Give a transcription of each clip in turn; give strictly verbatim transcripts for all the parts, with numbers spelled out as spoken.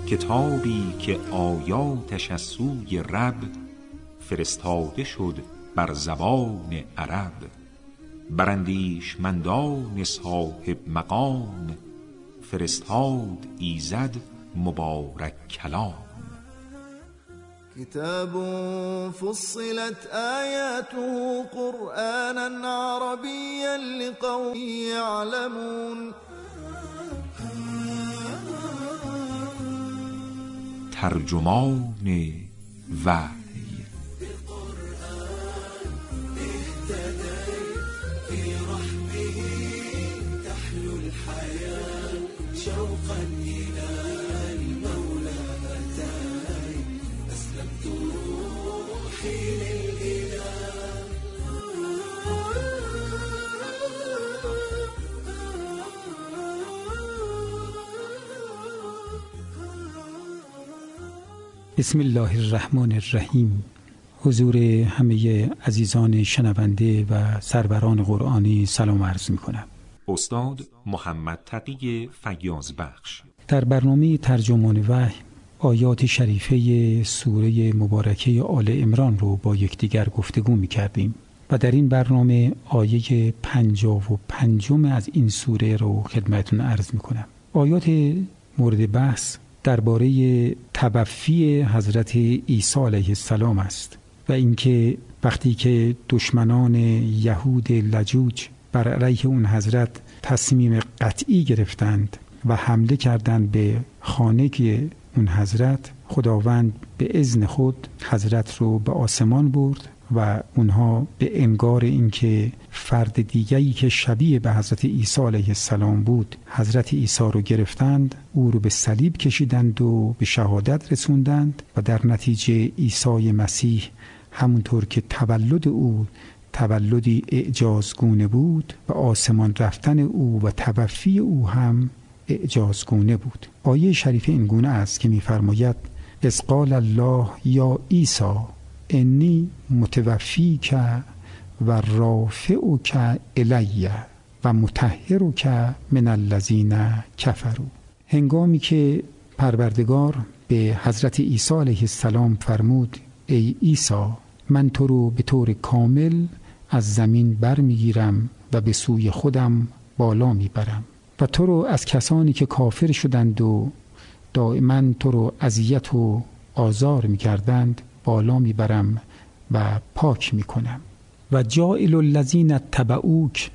کتابی که آیاتش از سوی رب فرستاده شد بر زبان عرب، بر اندیشمندان صاحب مقام فرستاد ایزد مبارک کلام. کتاب فصلت آیاته قرآنا عربیا لقوم یعلمون. ترجمان وحی. بسم الله الرحمن الرحیم. حضور همه عزیزان شنونده و سروران قرآنی سلام عرض می کنم. استاد محمد تقی فیاض بخش. در برنامه ترجمان وحی آیات شریفه سوره مبارکه آل عمران رو با یکدیگر گفتگو می کردیم و در این برنامه آیه پنجاه و پنجم از این سوره رو خدمتتون عرض می کنم. آیات مورد بحث درباره توفی حضرت عیسی علیه السلام است و اینکه وقتی که دشمنان یهود لجوج بر علیه اون حضرت تصمیم قطعی گرفتند و حمله کردند به خانه اون حضرت، خداوند به اذن خود حضرت رو به آسمان برد و اونها به انگار اینکه فرد دیگری که شبیه به حضرت عیسی علیه السلام بود حضرت عیسی رو گرفتند، او رو به صلیب کشیدند و به شهادت رسوندند و در نتیجه عیسی مسیح همونطور که تولد او تولدی اعجازگونه بود و آسمان رفتن او و توفی او هم اعجازگونه بود. آیه شریف این گونه است که می‌فرماید اذ قال الله یا عیسی انی متوفیک و رافعک الی و مطهرک من الذین کفروا. هنگامی که پروردگار به حضرت عیسی علیه السلام فرمود ای عیسی، من تو رو به طور کامل از زمین برمیگیرم و به سوی خودم بالا میبرم و تو رو از کسانی که کافر شدند و دائما تو رو اذیت و آزار میکردند بالا میبرم و پاک میکنم و جاعل الذین اتبعوک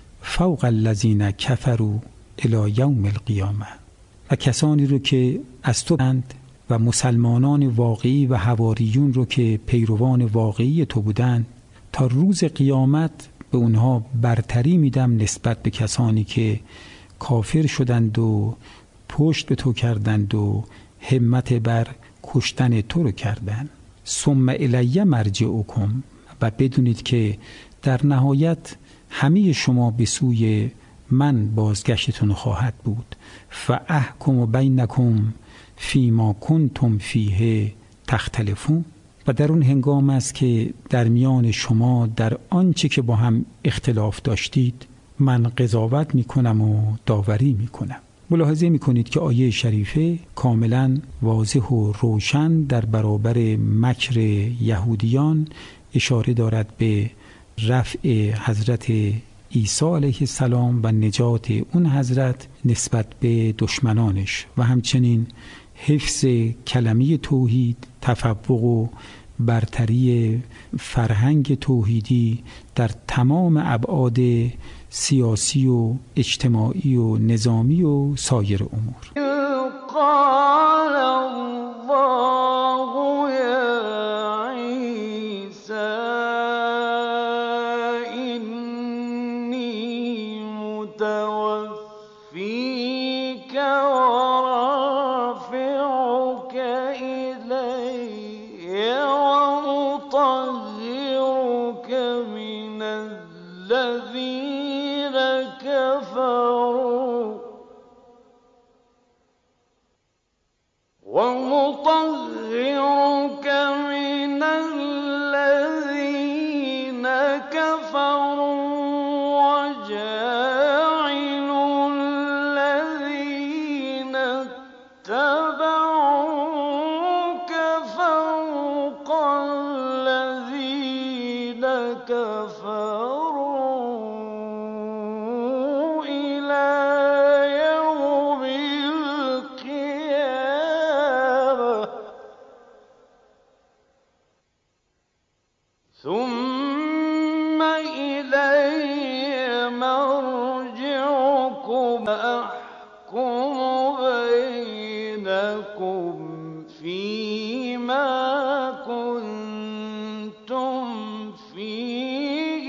فوق الذین کفروا الی یوم القیامه. و کسانی رو که از تو بودند و مسلمانان واقعی و حواریون رو که پیروان واقعی تو بودند تا روز قیامت به اونها برتری میدم نسبت به کسانی که کافر شدند و پشت به تو کردند و همت بر کشتن تو رو کردند. ثم الی مرجعکم، و بدونید که در نهایت همه شما به سوی من بازگشتتون خواهد بود. فاحکم بینکم فیما کنتم فیه تختلفون. و در اون هنگام است که در میان شما در آنچه که با هم اختلاف داشتید من قضاوت میکنم و داوری میکنم. ملاحظه میکنید که آیه شریفه کاملا واضح و روشن در برابر مکر یهودیان اشاره دارد به رفع حضرت عیسی علیه السلام و نجات اون حضرت نسبت به دشمنانش و همچنین حفظ کلمه توحید، تفوق و برتری فرهنگ توحیدی در تمام ابعاد سیاسی و اجتماعی و نظامی و سایر امور. قال الله یا عیسی انی متوفیک و رافعک الی و مطهرک من الذین كفروا ومطهرك من الذين كفروا وجاعل الذين أحكم بينكم فيما كنتم فيه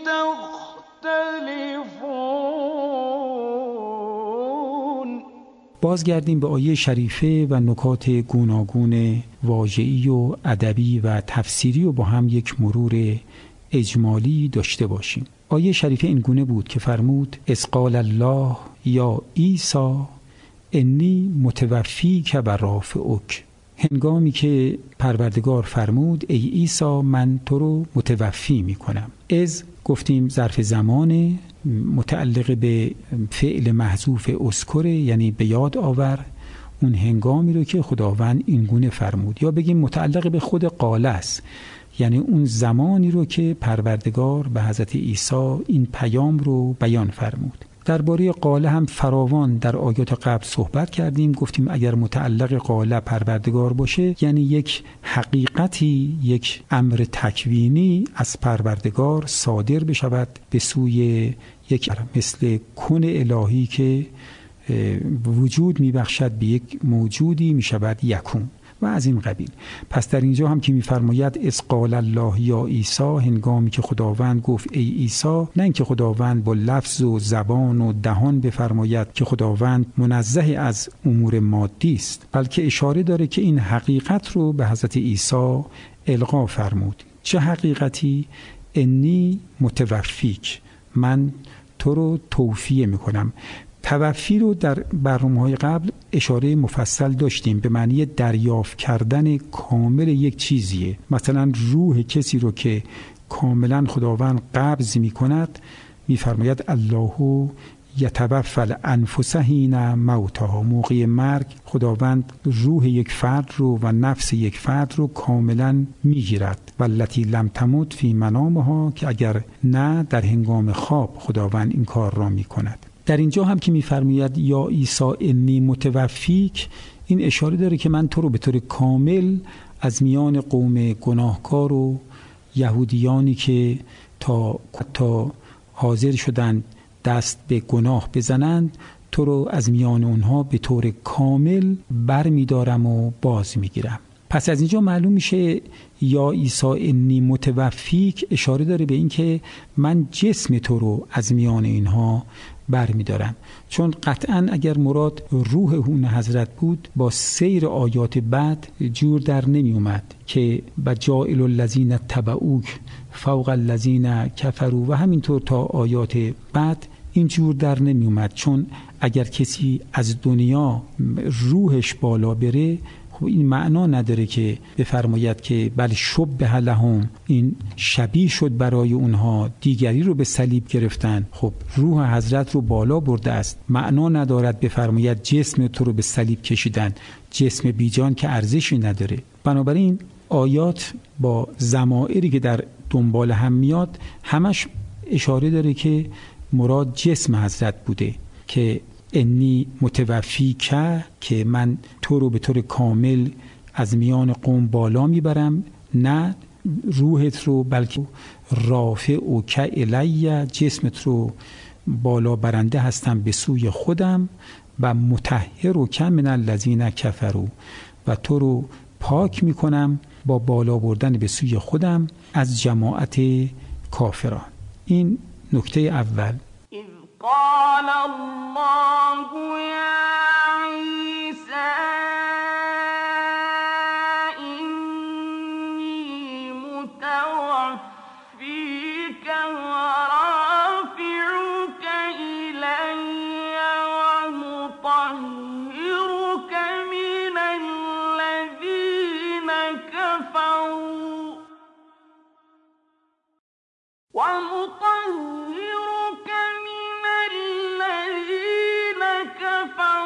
تختلفون. بازگردیم به آیه شریفه و نکات گوناگون واژه‌ای و ادبی و تفسیری و با هم یک مرور اجمالی داشته باشیم. آیه شریفه این گونه بود که فرمود اذ قال الله یا عیسی انی متوفیک و رافعک. هنگامی که پروردگار فرمود ای عیسی من تو رو متوفی میکنم. از گفتیم ظرف زمان متعلق به فعل محذوف اذکر، یعنی به یاد آور اون هنگامی رو که خداوند این گونه فرمود، یا بگیم متعلق به خود قاله است، یعنی اون زمانی رو که پروردگار به حضرت عیسی این پیام رو بیان فرمود. درباره قاله هم فراوان در آیات قبل صحبت کردیم. گفتیم اگر متعلق قاله پروردگار باشه یعنی یک حقیقتی، یک امر تکوینی از پروردگار صادر بشود به سوی یک مثل کن الهی که وجود میبخشد به یک موجودی میشود یکون و از این قبیل. پس در اینجا هم که میفرماید اذ قال الله یا عیسی، هنگامی که خداوند گفت ای عیسی، نه اینکه خداوند با لفظ و زبان و دهان بفرماید که خداوند منزه از امور مادی است، بلکه اشاره داره که این حقیقت رو به حضرت عیسی القا فرمود. چه حقیقتی؟ انی متوفیک، من تو رو توفیه میکنم. توفی رو در برنامه‌های قبل اشاره مفصل داشتیم، به معنی دریافت کردن کامل یک چیزیه. مثلا روح کسی رو که کاملا خداوند قبض می کند، می فرماید الله یتوفی الانفس حین موتها، موقع مرگ خداوند روح یک فرد رو و نفس یک فرد رو کاملا می گیرد. والتی لم تمت فی منامها، که اگر نه در هنگام خواب خداوند این کار را می کند. در اینجا هم که می‌فرماید یا عیسی انی متوفیک، این اشاره داره که من تو رو به طور کامل از میان قوم گناهکار و یهودیانی که تا تا حاضر شدند دست به گناه بزنند، تو رو از میان اونها به طور کامل بر می‌دارم و باز می‌گیرم. پس از اینجا معلوم میشه یا عیسی انی متوفیک اشاره داره به این که من جسم تو رو از میان اینها بر می دارم. چون قطعا اگر مراد روح اون حضرت بود با سیر آیات بعد جور در نمی اومد که بجائل الذین تبعوک فوق الذین کفروا و همینطور تا آیات بعد این جور در نمی اومد. چون اگر کسی از دنیا روحش بالا بره، خب این معنا نداره که بفرماید که بل شبه لهم، این شبیه شد برای اونها، دیگری رو به صلیب گرفتن. خب روح حضرت رو بالا برده است، معنا ندارد بفرماید جسم تو رو به صلیب کشیدن، جسم بیجان که ارزشی نداره. بنابراین آیات با ضمائری که در دنبال هم میاد همش اشاره داره که مراد جسم حضرت بوده که انی متوفی که که من تو رو به طور کامل از میان قوم بالا میبرم، نه روحت رو، بلکه رافع و که الی، جسمت رو بالا برنده هستم به سوی خودم، و مطهر و که من الذین کفروا، و تو رو پاک میکنم با بالا بردن به سوی خودم از جماعت کافران. این نکته اول. قال الله يا عيسى إني متوفيك ورافعك إلي ومطهرك من الذين كفروا ومطهرك الذين كفروا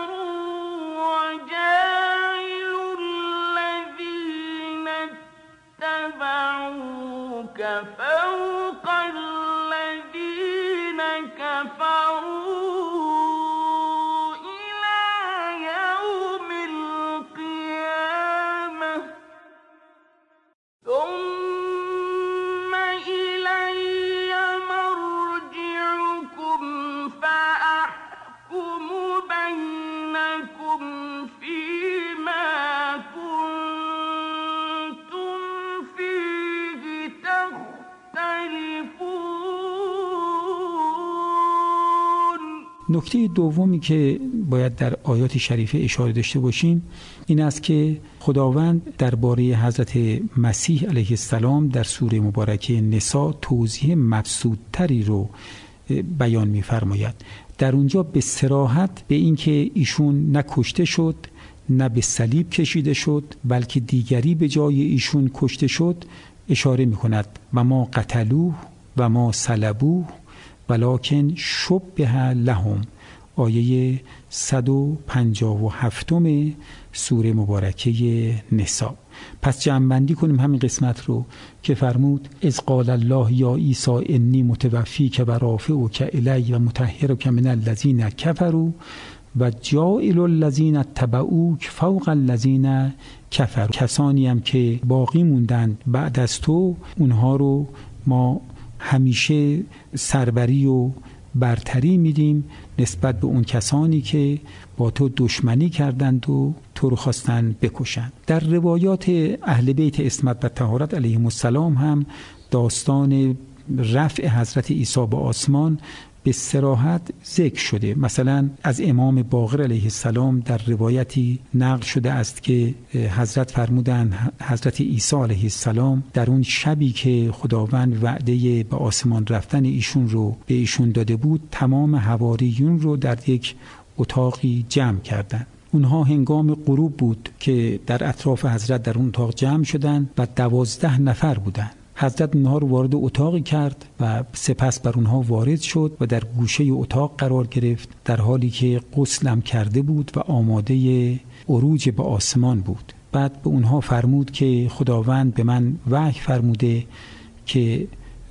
نکته دومی که باید در آیات شریفه اشاره داشته باشیم این است که خداوند درباره حضرت مسیح علیه السلام در سوره مبارکه نساء توضیح مبسوط‌تری رو بیان می‌فرماید. در اونجا به صراحت به این که ایشون نه کشته شد نه به صلیب کشیده شد بلکه دیگری به جای ایشون کشته شد اشاره می‌کند و ما قتلوه و ما صلبوه ولکن شبه لهم، آیه صد و پنجاه و هفت سوره مبارکه نساء. پس جمع‌بندی کنیم همین قسمت رو که فرمود اذ قال الله یا عیسی انی متوفیک و رافعک الی و مطهرک من الذین کفروا و جاعل الذین اتبعوک فوق الذین کفروا. کسانی هم که باقی موندند بعد از تو اونها رو ما همیشه سربری و برتری میدیم نسبت به اون کسانی که با تو دشمنی کردند و تو رو خواستند بکشند. در روایات اهل بیت عصمت و طهارت علیهم السلام هم داستان رفع حضرت عیسی به آسمان به صراحت ذکر شده. مثلا از امام باقر علیه السلام در روایتی نقل شده است که حضرت فرمودند حضرت عیسی علیه السلام در اون شبی که خداوند وعده به آسمان رفتن ایشون رو به ایشون داده بود تمام حواریون رو در یک اتاقی جمع کردند. اونها هنگام غروب بود که در اطراف حضرت در اون اتاق جمع شدند و دوازده نفر بودند. حضرت اونها رو وارد اتاقی کرد و سپس بر اونها وارد شد و در گوشه اتاق قرار گرفت در حالی که غسلم کرده بود و آماده عروج به آسمان بود. بعد به اونها فرمود که خداوند به من وحی فرموده که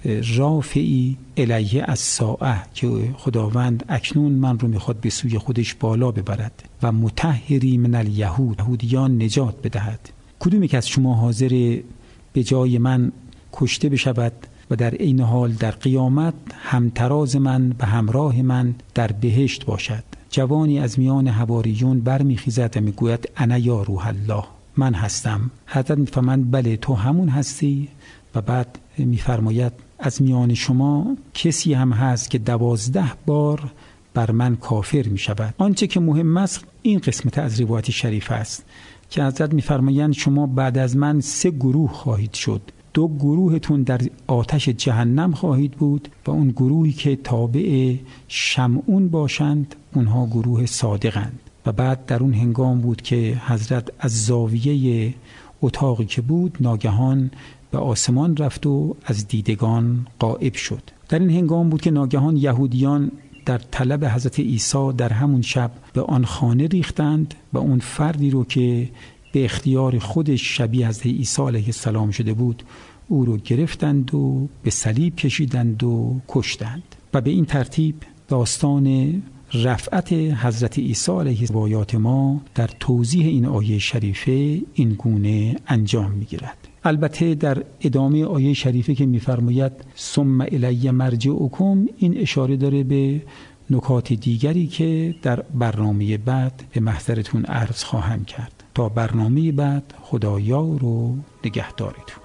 رافعی الیه الساعه، که خداوند اکنون من رو میخواد به سوی خودش بالا ببرد و مطهری من الیهود، یهودیان نجات بدهد. کدوم یک از شما حاضر به جای من کشته بشود و در این حال در قیامت همتراز من به همراه من در بهشت باشد؟ جوانی از میان حواریون برمیخیزد و میگوید انا یا روح الله، من هستم. حضرت میفرماید بله تو همون هستی. و بعد میفرماید از میان شما کسی هم هست که دوازده بار بر من کافر میشود. آنچه که مهم است این قسمت از روایت شریف است که حضرت میفرمایند شما بعد از من سه گروه خواهید شد. دو گروهتون در آتش جهنم خواهید بود و اون گروهی که تابع شمعون باشند اونها گروه صادقند. و بعد در اون هنگام بود که حضرت از زاویه اتاقی که بود ناگهان به آسمان رفت و از دیدگان غائب شد. در این هنگام بود که ناگهان یهودیان در طلب حضرت عیسی در همون شب به آن خانه ریختند و اون فردی رو که به اختیار خودش شبیه حضرت عیسی علیه السلام شده بود او رو گرفتند و به صلیب کشیدند و کشتند. و به این ترتیب داستان رفعت حضرت عیسی علیه روایات ما در توضیح این آیه شریفه این گونه انجام می‌گیرد. البته در ادامه آیه شریفه که می‌فرماید ثم الی مرجعکم، این اشاره داره به نکات دیگری که در برنامه بعد به محضرتون عرض خواهم کرد. تا برنامه بعد خدایار و نگهدارتون.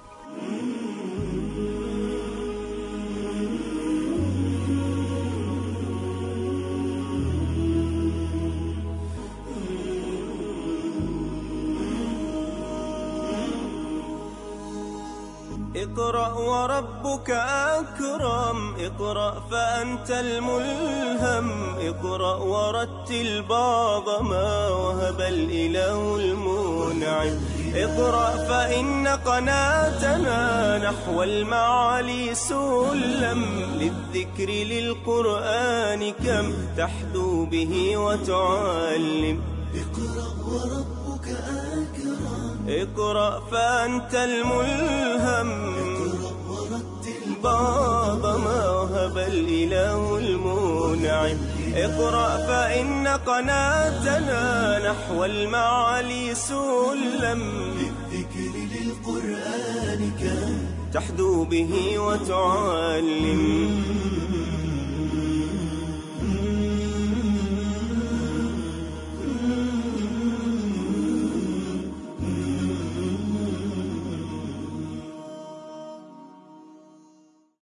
اقرأ وربك أكرم، اقرأ فأنت الملهم، اقرأ ورتل بعض ما وهب الإله المنعم، اقرأ فإن قناتنا نحو المعالي سلم، للذكر للقرآن كم تحدو به وتعلم. اقرأ وربك أكرم، اقرأ فأنت الملهم، اقرأ ورتل بعض ما وهب الإله المنعم، اقرأ فإن قناتنا نحو المعالي سلم، للذكر للقرآن كم تحدو به وتعلم.